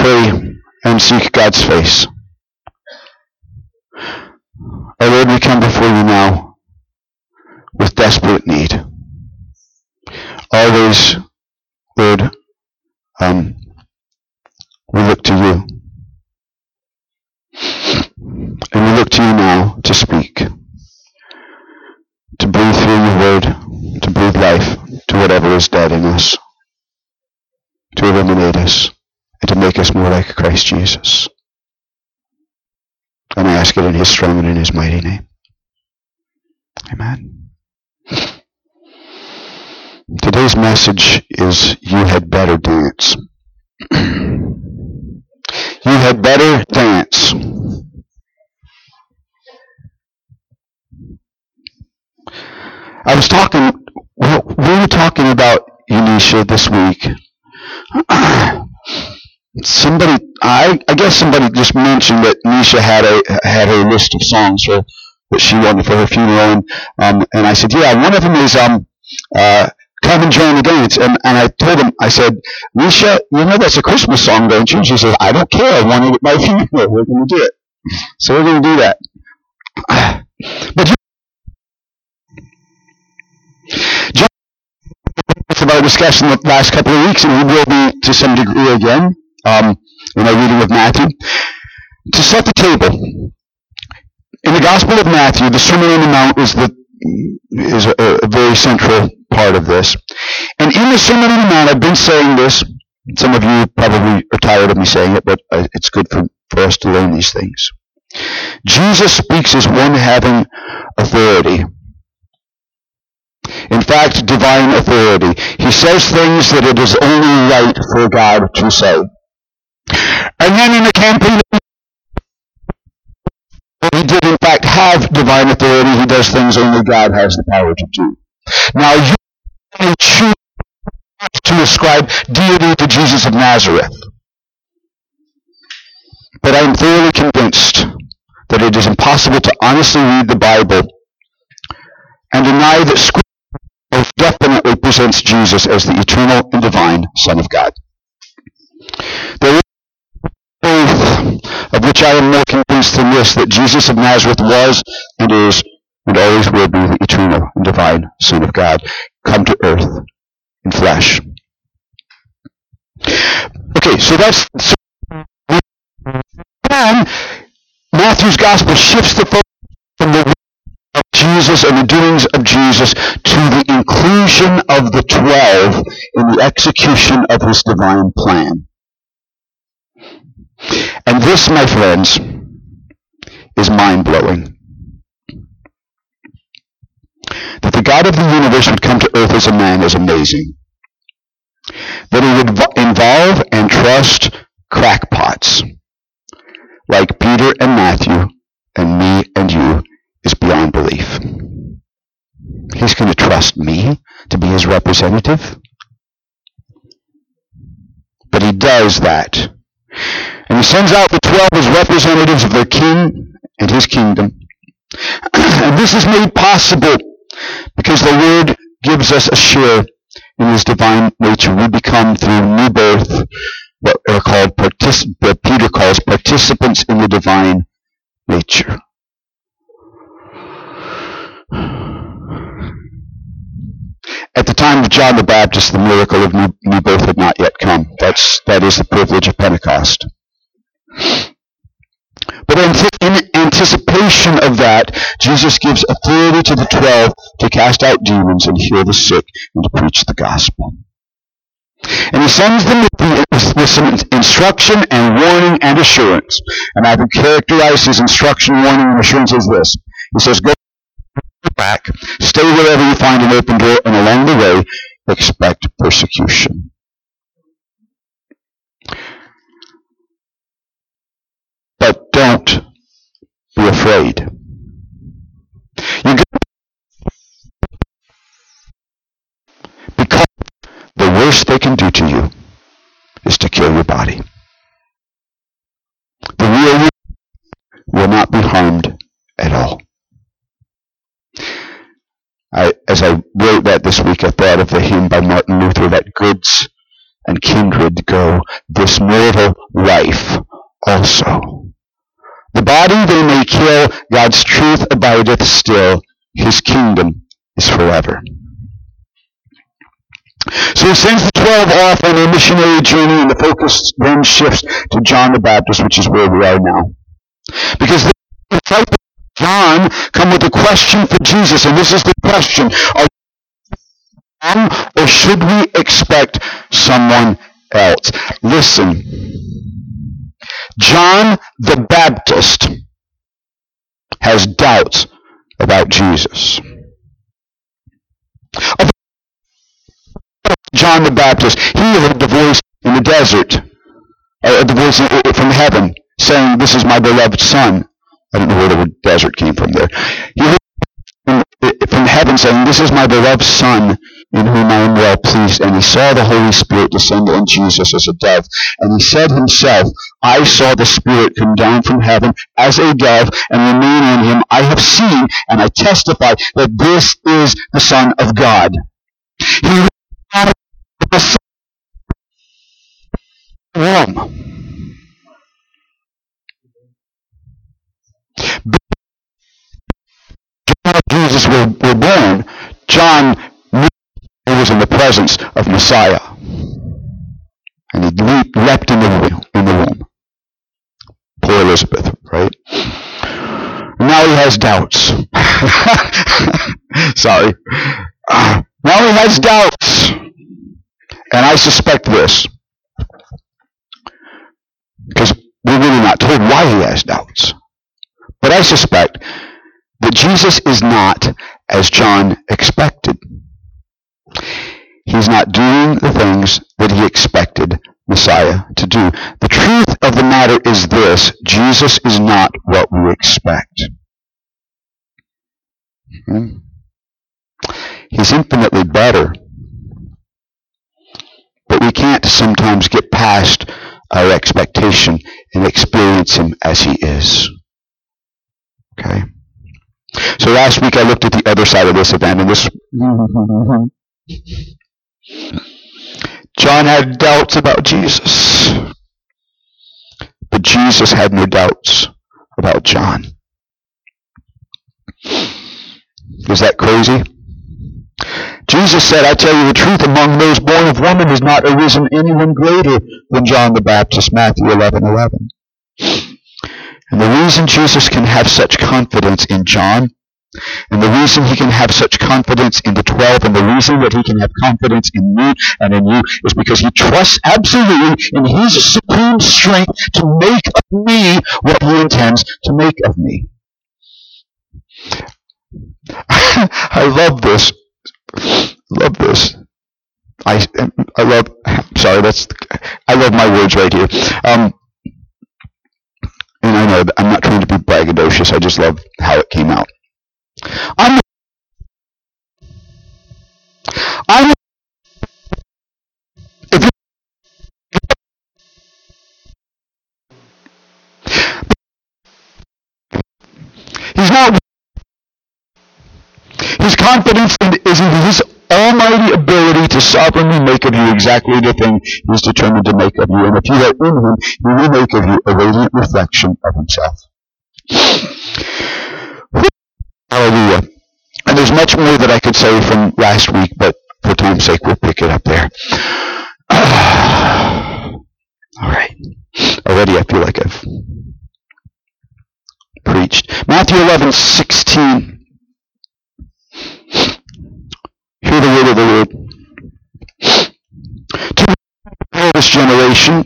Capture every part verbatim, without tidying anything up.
pray and seek God's face. Our Lord, we come before you now with desperate need. Always, Lord, um, we look to you. And we look to you now to speak, to breathe through your word, to breathe life to whatever is dead in us, to illuminate us, and to make us more like Christ Jesus. And I ask it in his strong and in his mighty name. Amen. Today's message is, you had better dance. You had better dance. I was talking, we were talking about Unisha this week. Somebody, I, I guess somebody just mentioned that Nisha had a had a list of songs for, that she wanted for her funeral, and um, and I said, yeah, one of them is um uh Come and Join the Dance, and and I told him, I said, Nisha, you know that's a Christmas song, don't you? And she says, I don't care, I want it at my funeral. We're going to do it, so we're going to do that. But John, with our discussion the last couple of weeks, and we will be to some degree again. Um, in our reading of Matthew, to set the table. In the Gospel of Matthew, the Sermon on the Mount is the is a, a very central part of this. And in the Sermon on the Mount, I've been saying this. Some of you probably are tired of me saying it, but uh, it's good for, for us to learn these things. Jesus speaks as one having authority. In fact, divine authority. He says things that it is only right for God to say. And then in the campaign, he did in fact have divine authority. He does things only God has the power to do. Now, you may choose to ascribe deity to Jesus of Nazareth. But I am thoroughly convinced that it is impossible to honestly read the Bible and deny that Scripture most definitely presents Jesus as the eternal and divine Son of God. There is faith of which I am more convinced than this, that Jesus of Nazareth was and is and always will be the eternal and divine Son of God, come to earth in flesh. Okay, so that's so then Matthew's gospel shifts the focus from the of Jesus and the doings of Jesus to the inclusion of the twelve in the execution of his divine plan. And this, my friends, is mind-blowing. That the God of the universe would come to earth as a man is amazing. That he would involve and trust crackpots like Peter and Matthew and me and you is beyond belief. He's going to trust me to be his representative. But he does that. And he sends out the twelve as representatives of their king and his kingdom. And this is made possible because the Word gives us a share in his divine nature. We become, through new birth, what are called particip- what Peter calls participants in the divine nature. At the time of John the Baptist, the miracle of new, new birth had not yet come. That's, that is the privilege of Pentecost. But in anticipation of that, Jesus gives authority to the twelve to cast out demons and heal the sick and to preach the gospel. And he sends them with, the, with some instruction and warning and assurance. And I would characterize his instruction, warning, and assurance as this. He says, go back, stay wherever you find an open door, and along the way, expect persecution. But don't be afraid. You because the worst they can do to you is to kill your body. The real you will not be harmed at all. I, as I wrote that this week, I thought of the hymn by Martin Luther, that goods and kindred go, this mortal life also. The body they may kill, God's truth abideth still. His kingdom is forever. So he sends the twelve off on their missionary journey, and the focus then shifts to John the Baptist, which is where we are now. Because the disciples of John come with a question for Jesus, and this is the question: are we wrong, or should we expect someone else? Listen. John the Baptist has doubts about Jesus. John the Baptist, he heard the voice in the desert, uh, the voice from heaven, saying, "This is my beloved Son." I don't know where the word desert came from there. He heard from heaven saying, "This is my beloved Son, in whom I am well pleased." And he saw the Holy Spirit descend on Jesus as a dove. And he said himself, "I saw the Spirit come down from heaven as a dove and remain on him. I have seen and I testify that this is the Son of God." He the womb. Before Jesus were, were born, John knew he was in the presence of Messiah. And he leaped, leapt in the, in the womb. Poor Elizabeth, right? Now he has doubts. Sorry. Uh, now he has doubts. And I suspect this, because we're really not told why he has doubts. But I suspect that Jesus is not as John expected. He's not doing the things that he expected Messiah to do. The truth of the matter is this: Jesus is not what we expect. Hmm? He's infinitely better. But we can't sometimes get past our expectation and experience him as he is. Okay? So last week I looked at the other side of this event, and this John had doubts about Jesus. But Jesus had no doubts about John. Is that crazy? Jesus said, "I tell you the truth, among those born of woman has not arisen anyone greater than John the Baptist," Matthew eleven eleven. And the reason Jesus can have such confidence in John, and the reason he can have such confidence in the twelve, and the reason that he can have confidence in me and in you, is because he trusts absolutely in his supreme strength to make of me what he intends to make of me. I love this. Love this. I I love. Sorry, that's. I love my words right here. Um, and I know that I'm not trying to be braggadocious. I just love how it came out. I'm. I'm. If you, he's not. His confidence is in his almighty ability to sovereignly make of you exactly the thing he's determined to make of you. And if you are in him, he will make of you a radiant reflection of himself. Hallelujah. And there's much more that I could say from last week, but for time's sake, we'll pick it up there. All right. Already I feel like I've preached. Matthew eleven sixteen. Hear the word of the Lord. To this generation,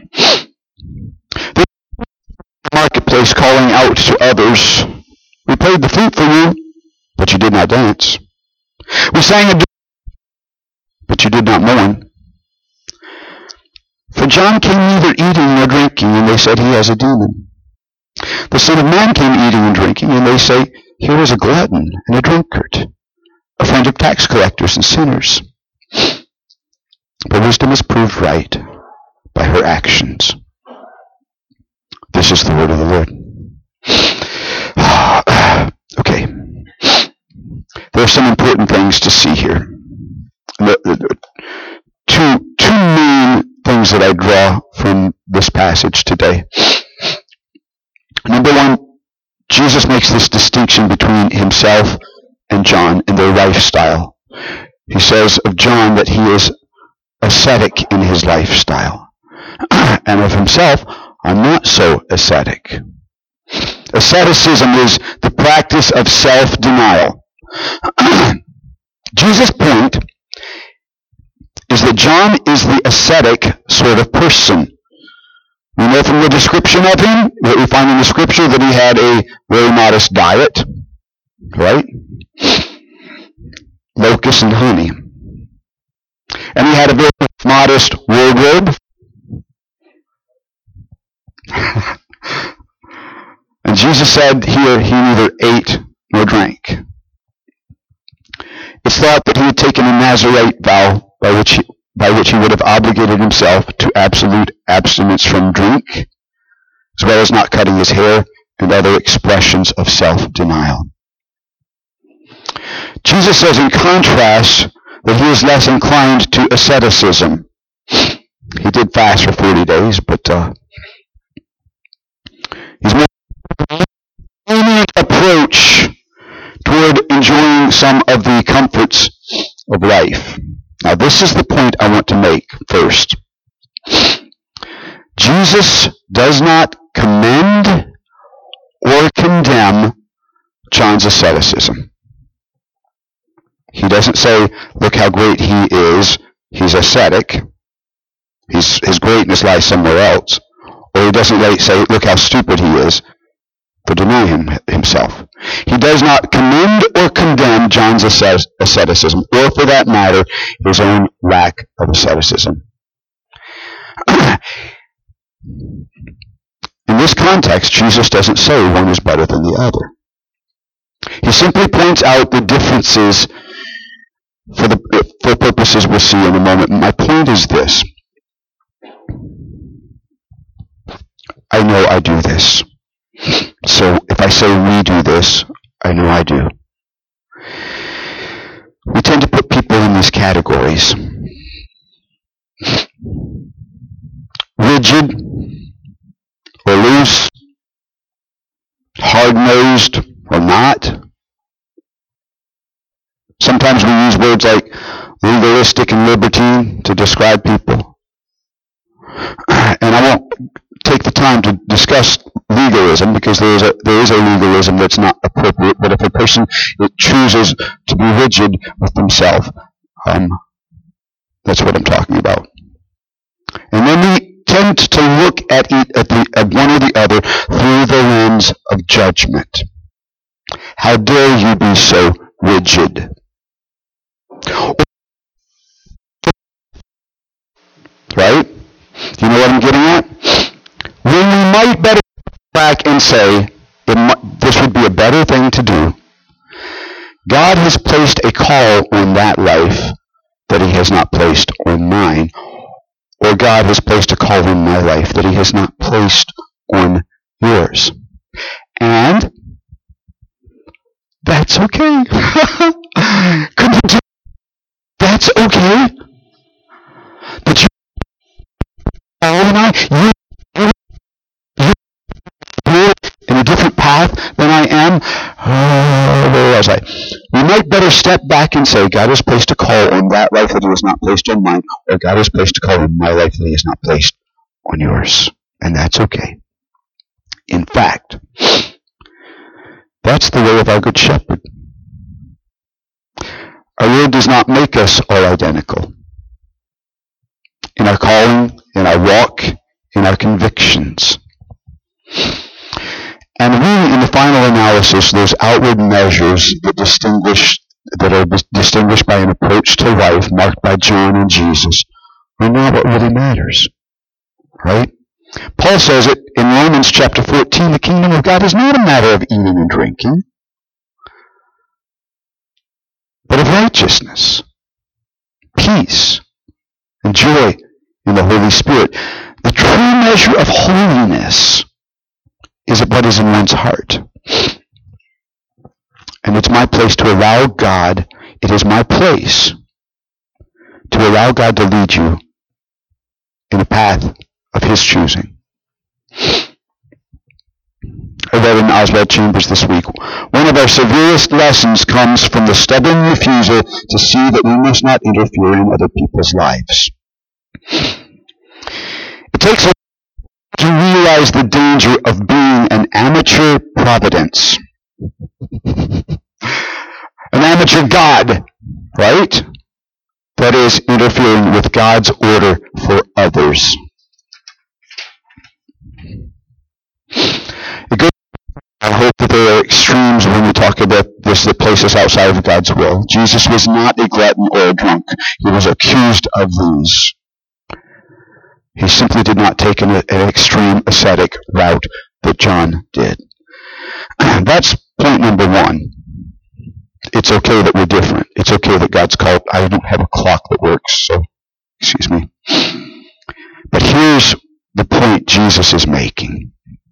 the marketplace calling out to others, "We played the flute for you, but you did not dance. We sang a but you did not mourn. For John came neither eating nor drinking, and they said, he has a demon. The Son of Man came eating and drinking, and they say, here is a glutton and a drunkard, a friend of tax collectors and sinners." But wisdom is proved right by her actions. This is the word of the Lord. Okay. There are some important things to see here. Two, two main things that I draw from this this passage today. Number one, Jesus makes this distinction between himself and John in their lifestyle. He says of John that he is ascetic in his lifestyle. And of himself, I'm not so ascetic. Asceticism is the practice of self-denial. Jesus' point is that John is the ascetic sort of person. We know from the description of him, that we find in the scripture, that he had a very modest diet, right? Locusts and honey. And he had a very modest wardrobe. And Jesus said here he neither ate nor drank. It's thought that he had taken a Nazirite vow by which he, by which he would have obligated himself to absolute abstinence from drink, as well as not cutting his hair and other expressions of self-denial. Jesus says in contrast that he is less inclined to asceticism. He did fast for forty days, but uh, he's more lenient approach toward enjoying some of the comforts of life. Now, this is the point I want to make first. Jesus does not commend or condemn John's asceticism. He doesn't say, look how great he is, he's ascetic, he's, his greatness lies somewhere else. Or he doesn't say, look how stupid he is, for denying him, himself. He does not commend or condemn John's asceticism, or for that matter, his own lack of asceticism. In this context, Jesus doesn't say one is better than the other. He simply points out the differences for the for purposes we'll see in a moment. My point is this. I know I do this. So if I say we do this, I know I do. We tend to put people in these categories. Rigid or loose, hard-nosed or not. Sometimes we use words like legalistic and libertine to describe people. And I won't take the time to discuss legalism, because there is a there is a legalism that's not appropriate. But if a person chooses to be rigid with himself, um, that's what I'm talking about. And then we tend to look at, it, at, the, at one or the other through the lens of judgment. How dare you be so rigid? Right? You know what I'm getting at? When we might better back and say, it might, this would be a better thing to do. God has placed a call on that life that he has not placed on mine. Or God has placed a call on my life that he has not placed on yours. And that's okay. That's okay. But you, Paul and I, you, you, you're in a different path than I am. Oh, where was I? We might better step back and say, God has placed a call on that life that he has not placed on mine, or God has placed a call on my life that he has not placed on yours. And that's okay. In fact, that's the way of our Good Shepherd. Our Lord does not make us all identical. In our calling, in our walk, in our convictions. And really, in the final analysis, those outward measures that distinguish, that are distinguished by an approach to life marked by John and Jesus are not what really matters. Right? Paul says it in Romans chapter fourteen, the kingdom of God is not a matter of eating and drinking, but of righteousness, peace, and joy in the Holy Spirit. The true measure of holiness is what is in one's heart. And it's my place to allow God, it is my place to allow God to lead you in a path of his choosing. I read in Oswald Chambers this week. One of our severest lessons comes from the stubborn refusal to see that we must not interfere in other people's lives. It takes a to realize the danger of being an amateur providence. An amateur God, right? That is, interfering with God's order for others. It goes, I hope that there are extremes when we talk about this that place us outside of God's will. Jesus was not a glutton or a drunk. He was accused of these. He simply did not take an, an extreme ascetic route that John did. That's point number one. It's okay that we're different. It's okay that God's called. I don't have a clock that works, so excuse me. But here's the point Jesus is making.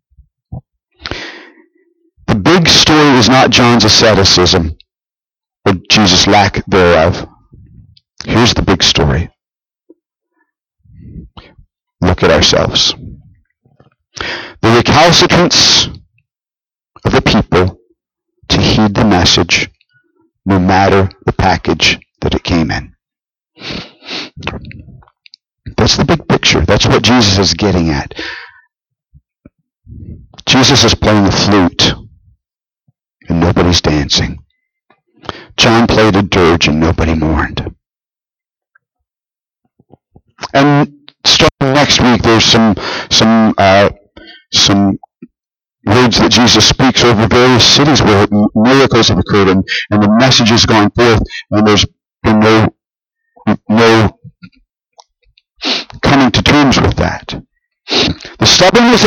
The big story is not John's asceticism or Jesus' lack thereof. Here's the big story. Look at ourselves. The recalcitrance of the people to heed the message, no matter the package that it came in. That's the big picture. That's what Jesus is getting at. Jesus is playing the flute, and nobody's dancing. John played a dirge, and nobody mourned. And starting next week, there's some some uh, some words that Jesus speaks over various cities where miracles have occurred, and, and the message is going forth, and there's been no no coming to terms with that. The stubbornness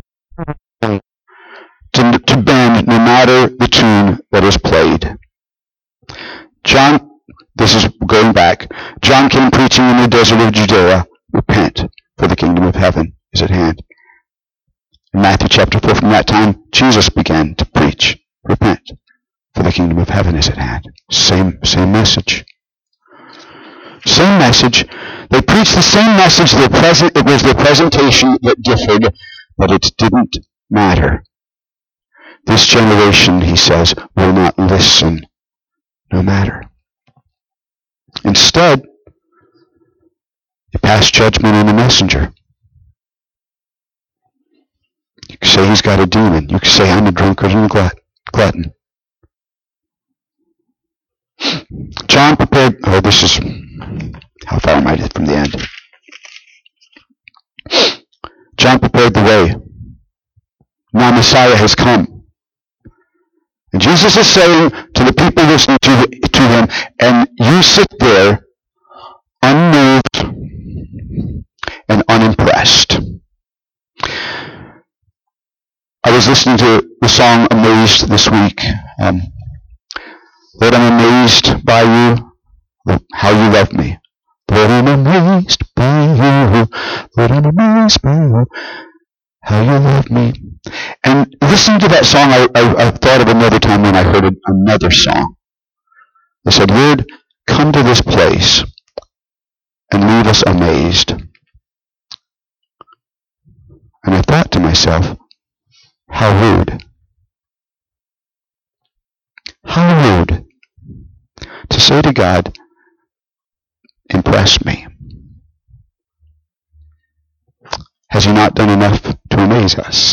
to, to bend no matter the tune that is played. John, this is going back, John came preaching in the desert of Judea, repent, for the kingdom of heaven is at hand. In Matthew chapter four, from that time, Jesus began to preach, repent, for the kingdom of heaven is at hand. Same, same message. Same message. They preached the same message. Their present, it was their presentation that differed, but it didn't matter. This generation, he says, will not listen, no matter. Instead, they pass judgment on the messenger. You can say he's got a demon. You can say I'm a drunkard and a glutton. John prepared, oh, this is, how far am I from the end? John prepared the way. Now Messiah has come. And Jesus is saying to the people listening to, to him, and you sit there unmoved and unimpressed. I was listening to the song Amazed this week. Um, Lord, I'm amazed by you, how you love me. Lord, I'm amazed by you. Lord, I'm amazed by you, how you love me. And listening to that song, I, I, I thought of another time when I heard another song. I said, Lord, come to this place and leave us amazed. And I thought to myself, how rude. How rude to say to God, impress me. Has he not done enough to amaze us?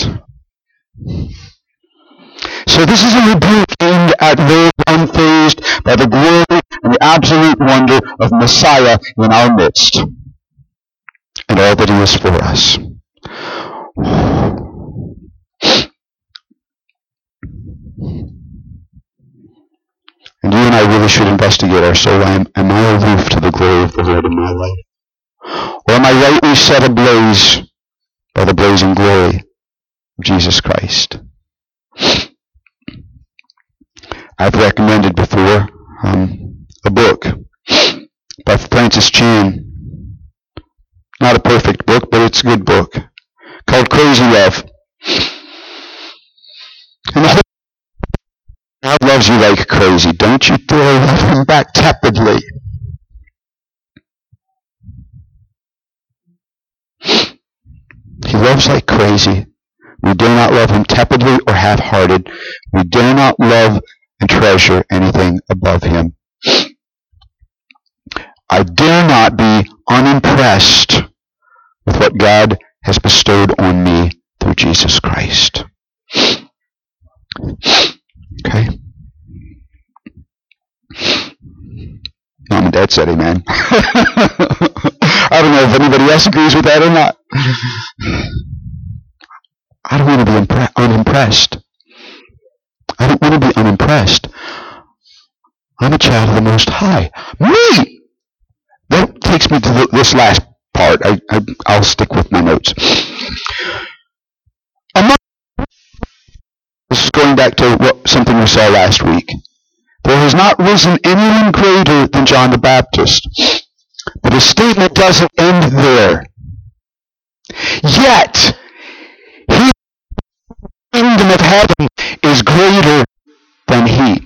So this is a rebuke aimed at those unfazed by the glory and the absolute wonder of Messiah in our midst and all that he is for us. And you and I really should investigate our soul. Am, am I aloof to the glory of the Lord in my life? Or am I rightly set ablaze by the blazing glory of Jesus Christ? I've recommended before um, a book by Francis Chan. Not a perfect book, but it's a good book, called Crazy Love. And the whole God loves you like crazy. Don't you throw him back tepidly. He loves like crazy, We dare not love him tepidly or half-hearted. We dare not love and treasure anything above him. I dare not be unimpressed with what God has bestowed on me through Jesus Christ. Okay? Mom and Dad said amen. I don't know if anybody else agrees with that or not. I don't want to be impre- unimpressed. I don't want to be unimpressed. I'm a child of the Most High. Me! That takes me to the, this last part. I, I, I'll stick with my notes. Among, this is going back to what, something we saw last week. There has not risen anyone greater than John the Baptist. But his statement doesn't end there. Yet, he, the kingdom of heaven is greater than he.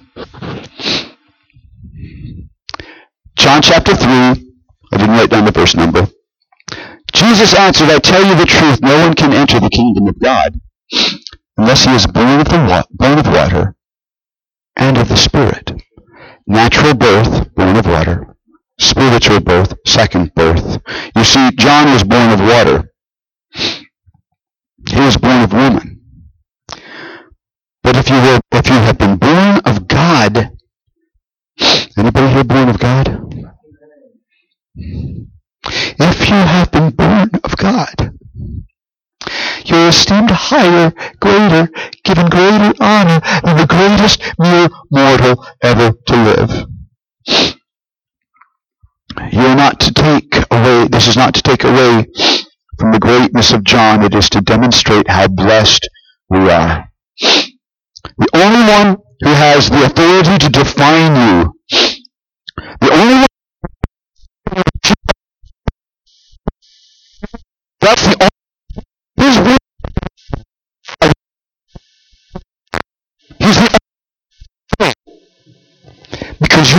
John chapter three, I didn't write down the verse number. Jesus answered, I tell you the truth, no one can enter the kingdom of God unless he is born of the wa- born of water and of the Spirit. Natural birth, born of water. Spiritual birth, second birth. You see, John was born of water. He was born of woman. But if you were, if you have been born of God, anybody here born of God? If you have been born of God, you're esteemed higher, greater, given greater honor than the greatest mere mortal ever to live. You're not to take away, this is not to take away from the greatness of John. It is to demonstrate how blessed we are. The only one who has the authority to define you, the only one, that's the only, his will, he's the only, because you,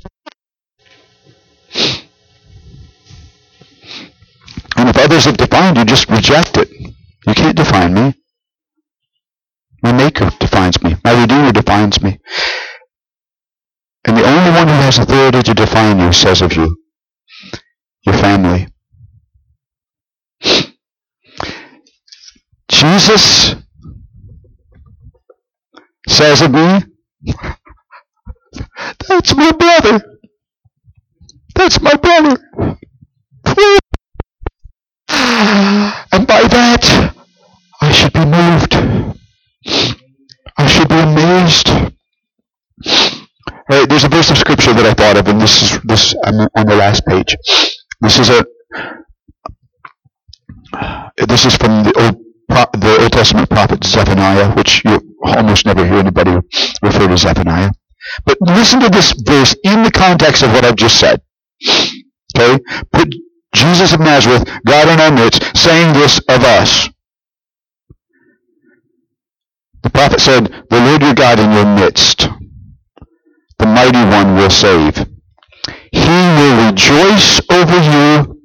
and if others have defined you, just reject it. You can't define me. My Maker defines me. My Redeemer defines me. And the only one who has authority to define you says of you, your family. Jesus says of me, that's my brother. That's my brother. And by that, I should be moved. I should be amazed. All right, there's a verse of scripture that I thought of, and this is this I'm on the last page. This is a this is from the Old the Old Testament prophet Zephaniah, which you almost never hear anybody refer to Zephaniah. But listen to this verse in the context of what I've just said. Okay, put Jesus of Nazareth, God in our midst, saying this of us. The prophet said, the Lord your God in your midst, the mighty one will save. He will rejoice over you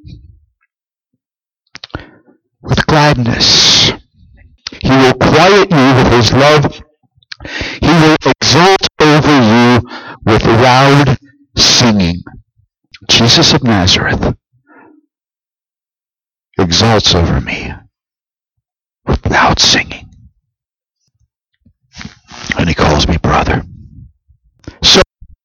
with gladness. He will quiet you with his love. He will exult over you with loud singing. Jesus of Nazareth exalts over me with loud singing. And he calls me brother. So,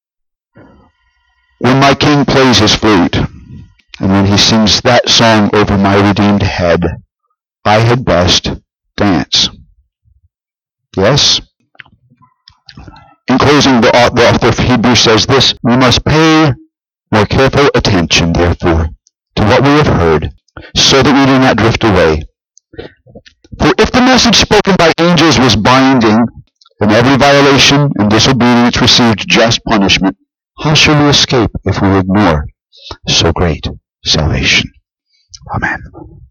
when my king plays his flute, and when he sings that song over my redeemed head, I had best dance. Yes? In closing, the author of Hebrews says this, we must pay more careful attention, therefore, to what we have heard, so that we do not drift away. For if the message spoken by angels was binding, and every violation and disobedience received just punishment, how shall we escape if we ignore so great salvation? Amen.